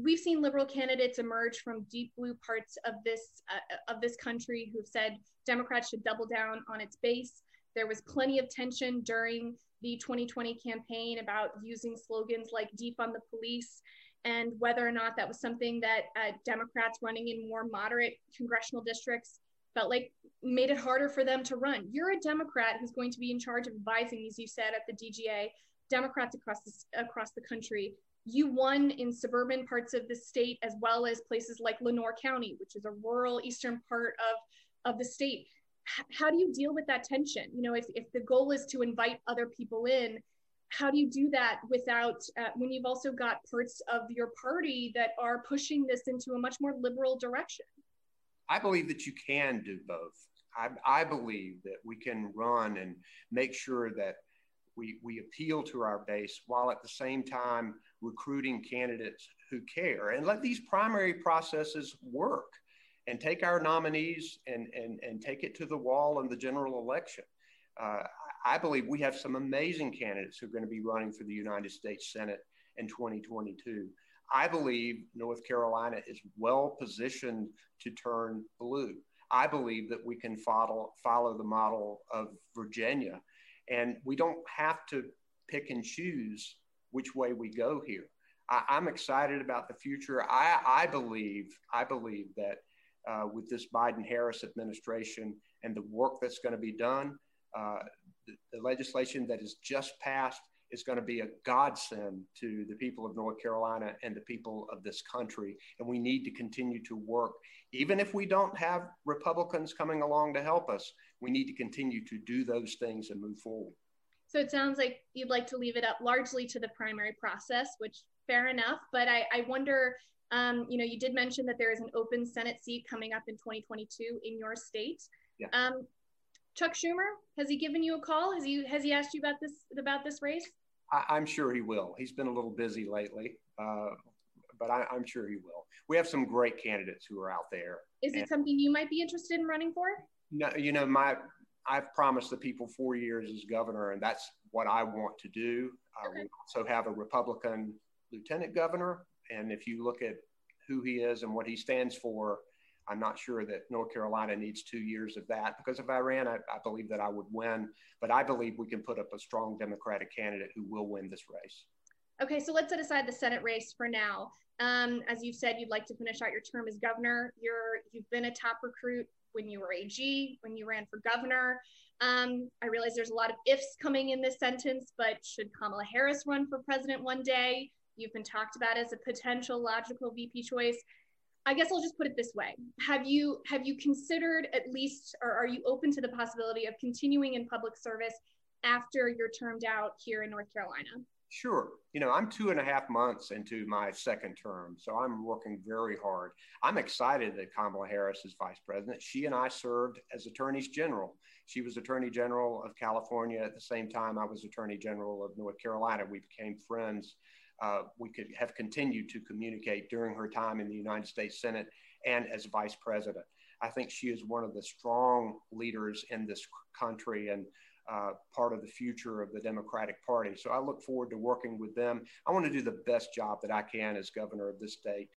we've seen liberal candidates emerge from deep blue parts of this country who've said Democrats should double down on its base. There was plenty of tension during the 2020 campaign about using slogans like defund the police, and whether or not that was something that Democrats running in more moderate congressional districts felt like made it harder for them to run. You're a Democrat who's going to be in charge of advising, as you said, at the DGA, Democrats across the country. You won in suburban parts of the state, as well as places like Lenoir County, which is a rural eastern part of the state. How do you deal with that tension? You know, if the goal is to invite other people in, how do you do that without, when you've also got parts of your party that are pushing this into a much more liberal direction? I believe that you can do both. I believe that we can run and make sure that we appeal to our base while at the same time recruiting candidates who care, and let these primary processes work and take our nominees and take it to the wall in the general election. I believe we have some amazing candidates who are going to be running for the United States Senate in 2022. I believe North Carolina is well positioned to turn blue. I believe that we can follow the model of Virginia, and we don't have to pick and choose which way we go here. I'm excited about the future. I believe that with this Biden-Harris administration and the work that's going to be done, the legislation that is just passed is going to be a godsend to the people of North Carolina and the people of this country. And we need to continue to work. Even if we don't have Republicans coming along to help us, we need to continue to do those things and move forward. So it sounds like you'd like to leave it up largely to the primary process, which fair enough. But I wonder, you know, you did mention that there is an open Senate seat coming up in 2022 in your state. Yeah. Chuck Schumer, has he given you a call? Has he asked you about this race? I'm sure he will. He's been a little busy lately, but I'm sure he will. We have some great candidates who are out there. Is it something you might be interested in running for? No, you know, I've promised the people 4 years as governor, and that's what I want to do. Okay. We also have a Republican lieutenant governor, and if you look at who he is and what he stands for, I'm not sure that North Carolina needs 2 years of that, because if I ran, I believe that I would win. But I believe we can put up a strong Democratic candidate who will win this race. Okay, so let's set aside the Senate race for now. As you said, you'd like to finish out your term as governor. You've been a top recruit when you were AG, when you ran for governor. I realize there's a lot of ifs coming in this sentence, but should Kamala Harris run for president one day? You've been talked about as a potential logical VP choice. I guess I'll just put it this way. Have you considered, at least, or are you open to the possibility of continuing in public service after you're termed out here in North Carolina? Sure. You know, I'm 2.5 months into my second term, so I'm working very hard. I'm excited that Kamala Harris is vice president. She and I served as attorneys general. She was attorney general of California at the same time I was attorney general of North Carolina. We became friends. We could have continued to communicate during her time in the United States Senate and as vice president. I think she is one of the strong leaders in this country and part of the future of the Democratic Party. So I look forward to working with them. I want to do the best job that I can as governor of this state.